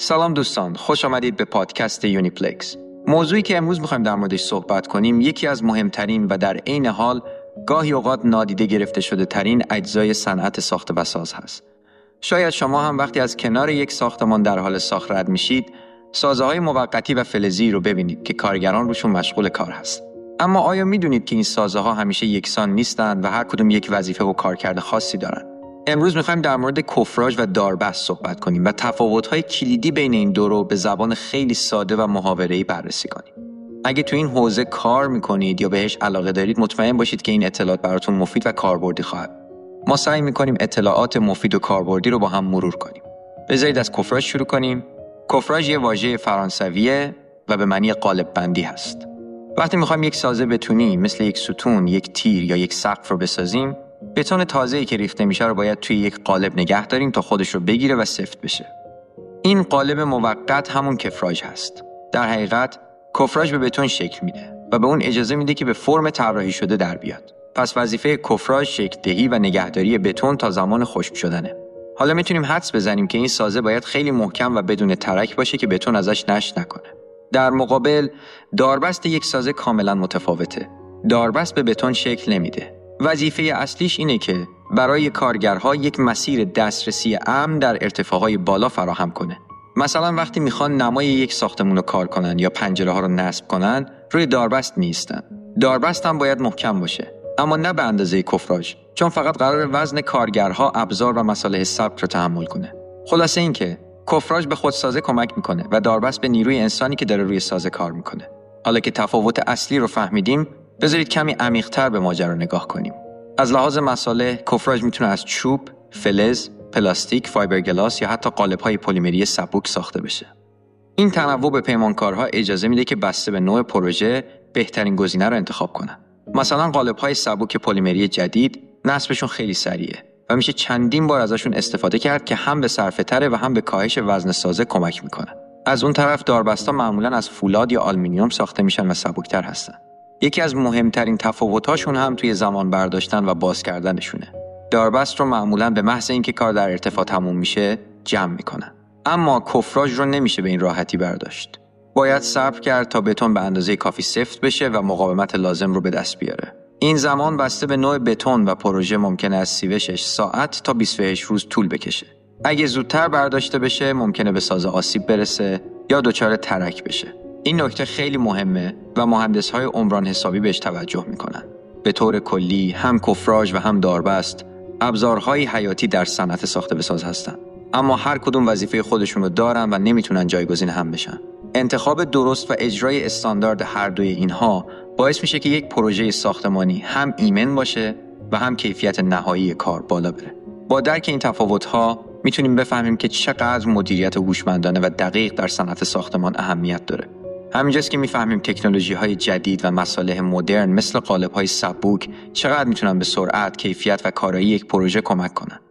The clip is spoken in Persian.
سلام دوستان، خوش آمدید به پادکست یونیپلکس. موضوعی که امروز می‌خوایم در موردش صحبت کنیم یکی از مهمترین و در عین حال گاهی اوقات نادیده گرفته شده ترین اجزای صنعت ساخت و ساز هست. شاید شما هم وقتی از کنار یک ساختمان در حال ساخت رد میشید، سازه‌های موقتی و فلزی رو ببینید که کارگران روشون مشغول کار هست. اما آیا می‌دونید که این سازه‌ها همیشه یکسان نیستند و هر کدوم یک وظیفه و کارکرد خاصی دارند؟ امروز می‌خوایم در مورد کفراژ و داربست صحبت کنیم و تفاوت‌های کلیدی بین این دو رو به زبان خیلی ساده و محاوره‌ای بررسی کنیم. اگه تو این حوزه کار می‌کنید یا بهش علاقه دارید، مطمئن باشید که این اطلاعات براتون مفید و کاربردی خواهد. ما سعی می‌کنیم اطلاعات مفید و کاربردی رو با هم مرور کنیم. بذارید از کفراژ شروع کنیم. کفراژ یه واژه فرانسویه و به معنی قالب بندی هست. وقتی می‌خوایم یک سازه بتونی مثل یک ستون، یک تیر یا یک سقف رو بسازیم، بتون تازه‌ای که ریخته میشه رو باید توی یک قالب نگه داریم تا خودش رو بگیره و سفت بشه. این قالب موقت همون کفراژ هست. در حقیقت کفراژ به بتون شکل میده و به اون اجازه میده که به فرم طراحی شده در بیاد. پس وظیفه کفراژ شکل دهی و نگهداری بتون تا زمان خشک شدنه. حالا میتونیم حدس بزنیم که این سازه باید خیلی محکم و بدون ترک باشه که بتون ازش نشت نکنه. در مقابل داربست یک سازه کاملا متفاوته. داربست به بتون شکل نمیده. وظیفه اصلیش اینه که برای کارگرها یک مسیر دسترسی امن در ارتفاعهای بالا فراهم کنه. مثلا وقتی میخوان نمای یک ساختمون رو کار کنن یا پنجره ها رو نصب کنن، روی داربست نیستن. داربست هم باید محکم باشه، اما نه به اندازه کفراژ، چون فقط قرار وزن کارگرها، ابزار و مصالح سبک رو تحمل کنه. خلاصه این که کفراژ به خودسازه کمک میکنه و داربست به نیروی انسانی که داره روی سازه کار میکنه. حالا که تفاوت اصلی رو فهمیدیم، بذارید کمی عمیق‌تر به ماجرا نگاه کنیم. از لحاظ مصالح، کفراژ میتونه از چوب، فلز، پلاستیک، فایبرگلاس یا حتی قالب‌های پلیمری سبک ساخته بشه. این تنوع به پیمانکارها اجازه میده که بسته به نوع پروژه بهترین گزینه رو انتخاب کنن. مثلا قالب‌های سبک پلیمری جدید نصبشون خیلی سریعه و میشه چندین بار ازشون استفاده کرد که هم به صرفه‌تره و هم به کاهش وزن سازه کمک میکنن. از اون طرف داربست‌ها معمولاً از فولاد یا آلومینیوم ساخته میشن و سبک‌تر هستن. یکی از مهمترین تفاوت‌هاشون هم توی زمان برداشتن و باز کردنشونه. داربست رو معمولاً به محض اینکه کار در ارتفاع تموم میشه جمع میکنن. اما کفراژ رو نمیشه به این راحتی برداشت. باید صبر کرد تا بتون به اندازه کافی سفت بشه و مقاومت لازم رو به دست بیاره. این زمان بسته به نوع بتون و پروژه ممکنه از 36 ساعت تا 28 روز طول بکشه. اگه زودتر برداشته بشه ممکنه به سازه آسیب برسه یا دچار ترک بشه. این نکته خیلی مهمه و مهندس‌های عمران حسابی بهش توجه میکنن. به طور کلی هم کفراژ و هم داربست ابزارهای حیاتی در صنعت ساخت و ساز هستن، اما هر کدوم وظیفه خودشون رو دارن و نمیتونن جایگزین هم بشن. انتخاب درست و اجرای استاندارد هر دوی اینها باعث میشه که یک پروژه ساختمانی هم ایمن باشه و هم کیفیت نهایی کار بالا بره. با درک این تفاوت‌ها میتونیم بفهمیم که چقدر مدیریت هوشمندانه و دقیق در صنعت ساختمان اهمیت داره. همینجاست که میفهمیم تکنولوژی‌های جدید و مصالح مدرن مثل قالب‌های سبک چقدر میتونن به سرعت، کیفیت و کارایی یک پروژه کمک کنن.